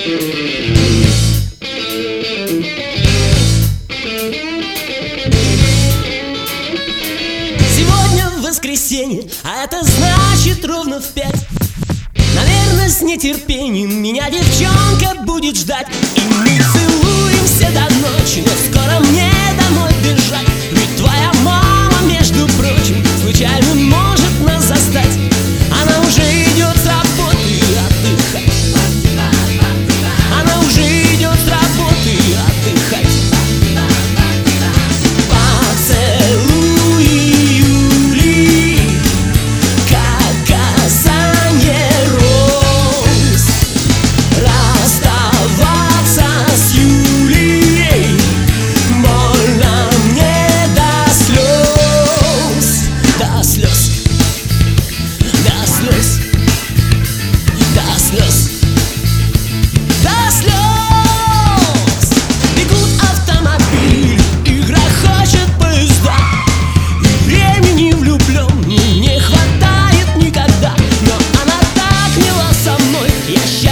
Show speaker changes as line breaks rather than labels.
Сегодня воскресенье, а это значит ровно в 5. Наверное, с нетерпением меня девчонка будет ждать. И мы целуемся до ночи, но скоро мне домой бежать. Ведь твоя мама, между прочим, случайно может нас застать. Она уже идет с работы отдыхать. Она уже идет с работы отдыхать. Поцелуй Юли, как касание роз. Расставаться с Юлией больно мне до слез. До слез, до слез, до слез, до слез. Бегут автомобили и грохочет поезда, и времени влюбленным не хватает никогда. Но она так мила со мной, я счастлив.